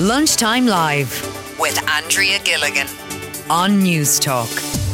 Lunchtime Live with Andrea Gilligan on News Talk.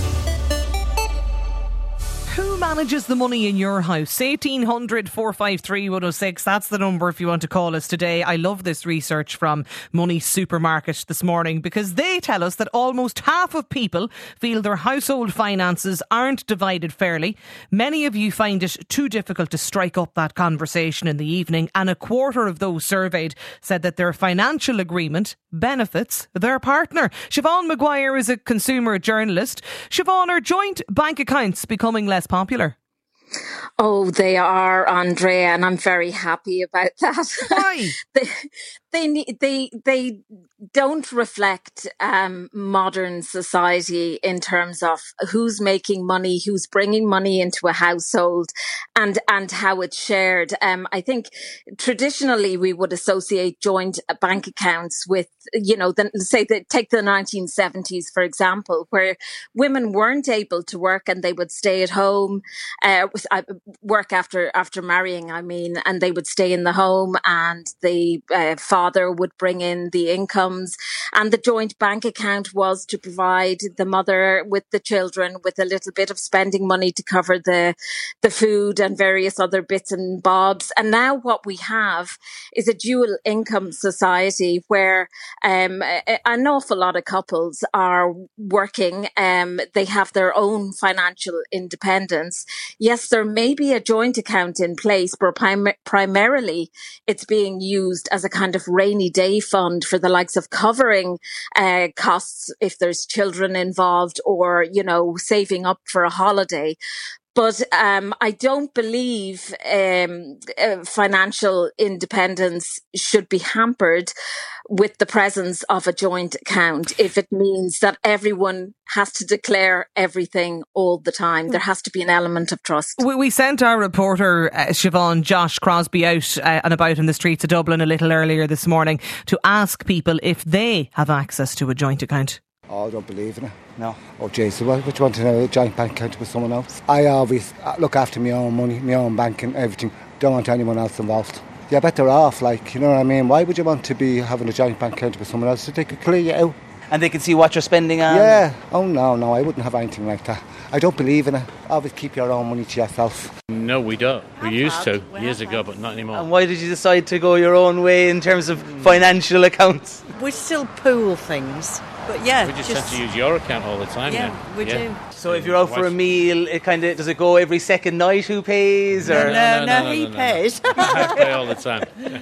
Who manages the money in your house? 1800 453 106. That's the number if you want to call us today. I love this research from Money Supermarket this morning because they tell us that almost half of people feel their household finances aren't divided fairly. Many of you find it too difficult to strike up that conversation in the evening, and a quarter of those surveyed said that their financial agreement benefits their partner. Siobhan Maguire is a consumer journalist. Siobhan, are joint bank accounts becoming less popular? Oh, they are, Andrea, and I'm very happy about that. Why? They don't reflect modern society in terms of who's making money, who's bringing money into a household, and how it's shared. I think traditionally we would associate joint bank accounts with, take the 1970s, for example, where women weren't able to work and they would stay at home, work after marrying, and they would stay in the home, and the father would bring in the incomes, and the joint bank account was to provide the mother with the children with a little bit of spending money to cover the food and various other bits and bobs. And now what we have is a dual income society where an awful lot of couples are working. They have their own financial independence. Yes, there may be a joint account in place, but primarily it's being used as a kind of rainy day fund for the likes of covering costs if there's children involved, or, saving up for a holiday. But I don't believe financial independence should be hampered with the presence of a joint account if it means that everyone has to declare everything all the time. There has to be an element of trust. We sent our reporter, Siobhan, Josh Crosby, out and about in the streets of Dublin a little earlier this morning to ask people if they have access to a joint account. Oh, I don't believe in it. No. Oh, Jason, what do you want to know? A joint bank account with someone else? I always look after my own money, my own bank and everything. Don't want anyone else involved. You're better off, you know what I mean? Why would you want to be having a joint bank account with someone else? So they could clear you out. And they can see what you're spending on? Yeah. Oh, no, I wouldn't have anything like that. I don't believe in it. Always keep your own money to yourself. No, we don't. We used to years ago, but not anymore. And why did you decide to go your own way in terms of financial accounts? We still pool things, but yeah. We just tend to use your account all the time now. We do. So if you're out for a meal, does it go every second night? Who pays? Or? No, he pays. I pay all the time.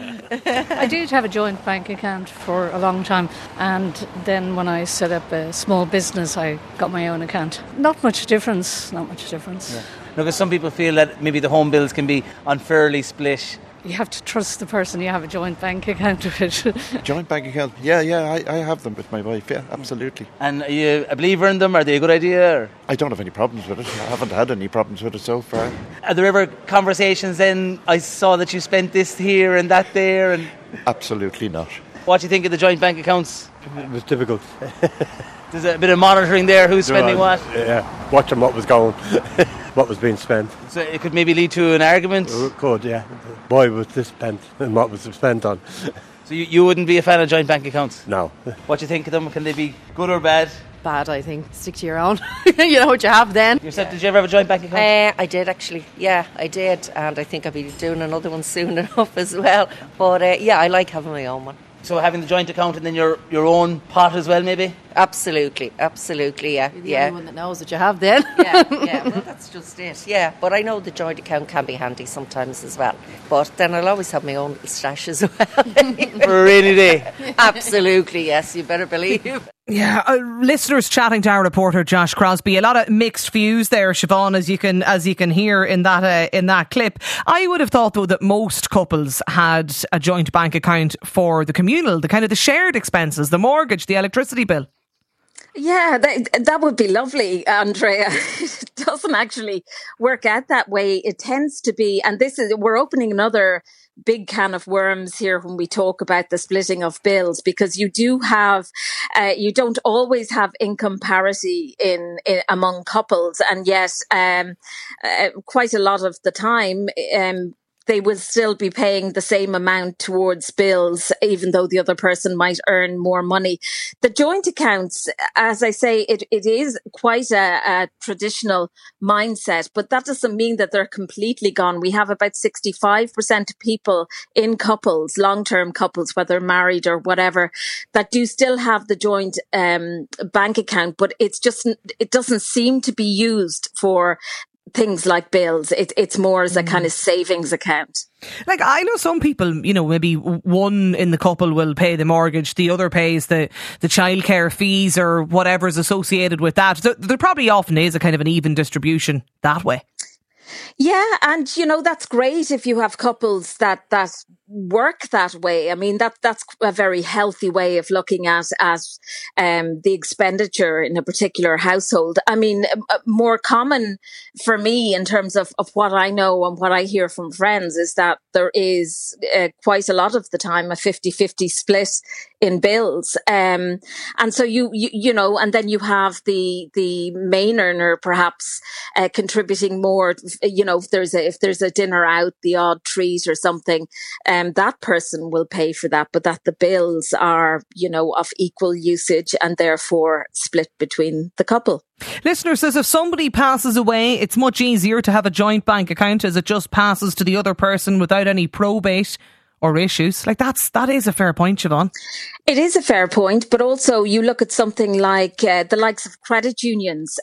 I did have a joint bank account for a long time, and then when I set up a small business, I got my own account. Not much difference. Yeah. No, because some people feel that maybe the home bills can be unfairly split. You have to trust the person you have a joint bank account with. Joint bank account? Yeah, I have them with my wife, yeah, absolutely. And are you a believer in them? Are they a good idea? Or? I don't have any problems with it. I haven't had any problems with it so far. Are there ever conversations then, I saw that you spent this here and that there? And absolutely not. What do you think of the joint bank accounts? It was difficult. There's a bit of monitoring there, who's spending what? Yeah, watching what was going, what was being spent. So it could maybe lead to an argument? It could, yeah. Why was this spent and what was spent on? So you wouldn't be a fan of joint bank accounts? No. What do you think of them? Can they be good or bad? Bad, I think. Stick to your own. You know what you have then. Yourself, did you ever have a joint bank account? I did actually. Yeah, I did. And I think I'll be doing another one soon enough as well. But I like having my own one. So having the joint account and then your own pot as well, maybe? Absolutely, yeah. You're the only one that knows what you have then. Yeah, well, that's just it. Yeah, but I know the joint account can be handy sometimes as well. But then I'll always have my own little stash as well. For a rainy day. Absolutely, yes, you better believe. Yeah, listeners chatting to our reporter Josh Crosby. A lot of mixed views there, Siobhan, as you can hear in that clip. I would have thought though that most couples had a joint bank account for the communal, the shared expenses, the mortgage, the electricity bill. Yeah, that would be lovely, Andrea. It doesn't actually work out that way. It tends to be, and we're opening another big can of worms here when we talk about the splitting of bills, because you don't always have income parity in among couples, and yet quite a lot of the time they will still be paying the same amount towards bills, even though the other person might earn more money. The joint accounts, as I say, it is quite a traditional mindset, but that doesn't mean that they're completely gone. We have about 65% of people in couples, long-term couples, whether married or whatever, that do still have the joint bank account, but it doesn't seem to be used for things like bills. It's more as a kind of savings account. Like, I know some people, maybe one in the couple will pay the mortgage, the other pays the childcare fees or whatever's associated with that. There probably often is a kind of an even distribution that way. Yeah, and that's great if you have couples that work that way. I mean, that's a very healthy way of looking at the expenditure in a particular household. I mean, more common for me in terms of what I know and what I hear from friends is that there is quite a lot of the time a 50-50 split in bills. And so and then you have the main earner perhaps contributing more, if there's a dinner out, the odd treat or something, that person will pay for that, but that the bills are, of equal usage and therefore split between the couple. Listener says if somebody passes away, it's much easier to have a joint bank account as it just passes to the other person without any probate or issues. Like that is a fair point, Siobhan. It is a fair point, but also you look at something like the likes of credit unions.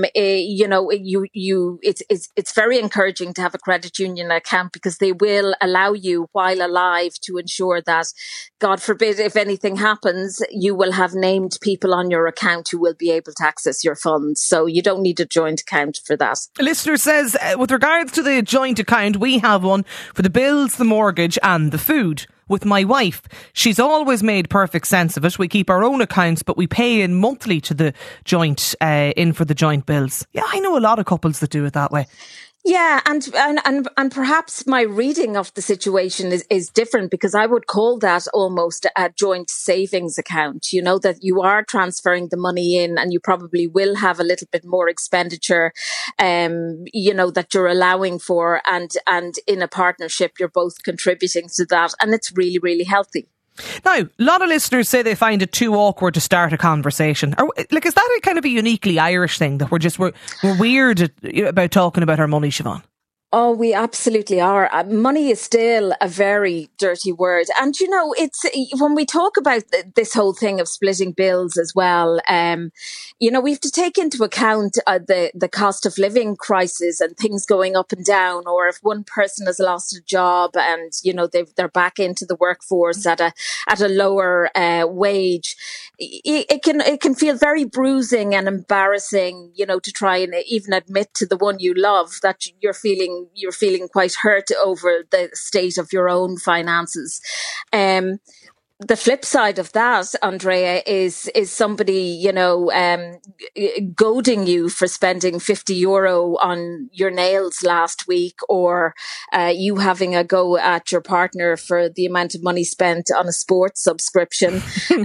It's very encouraging to have a credit union account because they will allow you while alive to ensure that, God forbid, if anything happens, you will have named people on your account who will be able to access your funds. So you don't need a joint account for that. A listener says, with regards to the joint account, we have one for the bills, the mortgage and the food. With my wife, she's always made perfect sense of it. We keep our own accounts, but we pay in monthly to the joint, in for the joint bills. Yeah, I know a lot of couples that do it that way. Yeah, and perhaps my reading of the situation is different because I would call that almost a joint savings account, that you are transferring the money in and you probably will have a little bit more expenditure, that you're allowing for, and in a partnership, you're both contributing to that. And it's really, really healthy. Now, a lot of listeners say they find it too awkward to start a conversation. Is that a kind of a uniquely Irish thing that we're weird about talking about our money, Siobhan? Oh, we absolutely are. Money is still a very dirty word. And, it's when we talk about this whole thing of splitting bills as well, we have to take into account the cost of living crisis and things going up and down, or if one person has lost a job and, they're back into the workforce at a lower wage. It can feel very bruising and embarrassing, to try and even admit to the one you love that you're feeling quite hurt over the state of your own finances. The flip side of that, Andrea, is somebody, goading you for spending €50 on your nails last week, or you having a go at your partner for the amount of money spent on a sports subscription. So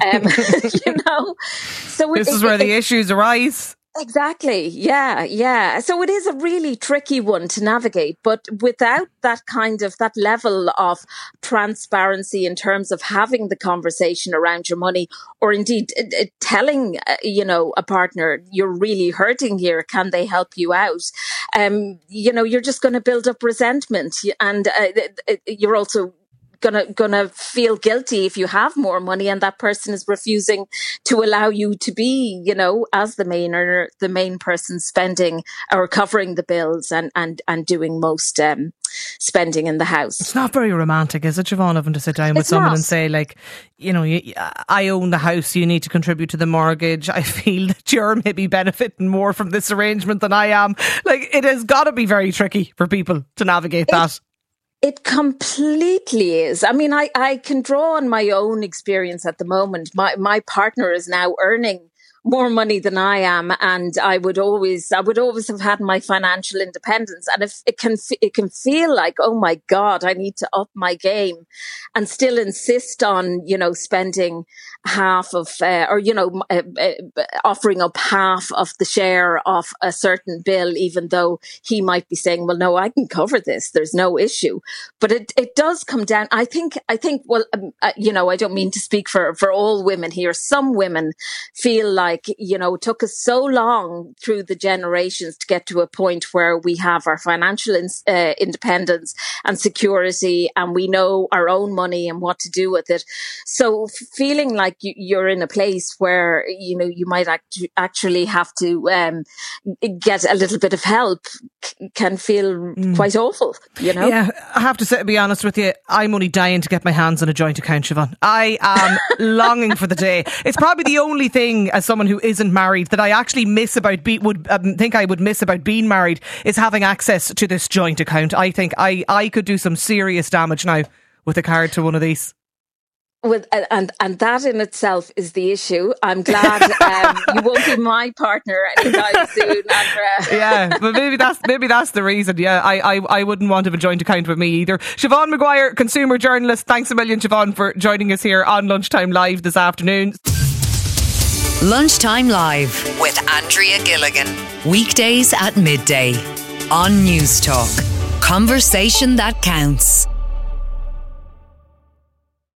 this is where the issues arise. Exactly. Yeah. So it is a really tricky one to navigate, but without that level of transparency in terms of having the conversation around your money, or indeed telling, a partner, you're really hurting here, can they help you out? You're just going to build up resentment, and you're also gonna feel guilty if you have more money and that person is refusing to allow you to be, as the main earner, the main person spending or covering the bills and doing most spending in the house. It's not very romantic, is it, Siobhan, having to sit down with someone and say, I own the house, you need to contribute to the mortgage. I feel that you're maybe benefiting more from this arrangement than I am. It has got to be very tricky for people to navigate that. It completely is. I mean, I can draw on my own experience at the moment. My partner is now earning more money than I am, and I would always have had my financial independence. And if it can feel like, oh my God, I need to up my game, and still insist on, spending half of, offering up half of the share of a certain bill, even though he might be saying, well, no, I can cover this. There's no issue. But it does come down. I think, well, I don't mean to speak for all women here. Some women feel like, it took us so long through the generations to get to a point where we have our financial independence and security, and we know our own money and what to do with it. So feeling like you're in a place where, you might actually have to get a little bit of help can feel quite awful, Yeah, I have to be honest with you, I'm only dying to get my hands on a joint account, Siobhan. I am longing for the day. It's probably the only thing, as someone who isn't married, that I actually miss about think I would miss about being married, is having access to this joint account. I think I could do some serious damage now with a card to one of these. And that in itself is the issue. I'm glad you won't be my partner anytime soon, Andrea. Yeah, but maybe that's the reason. Yeah, I wouldn't want to have a joint account with me either. Siobhan Maguire, consumer journalist. Thanks a million, Siobhan, for joining us here on Lunchtime Live this afternoon. Lunchtime Live with Andrea Gilligan. Weekdays at midday on News Talk. Conversation that counts.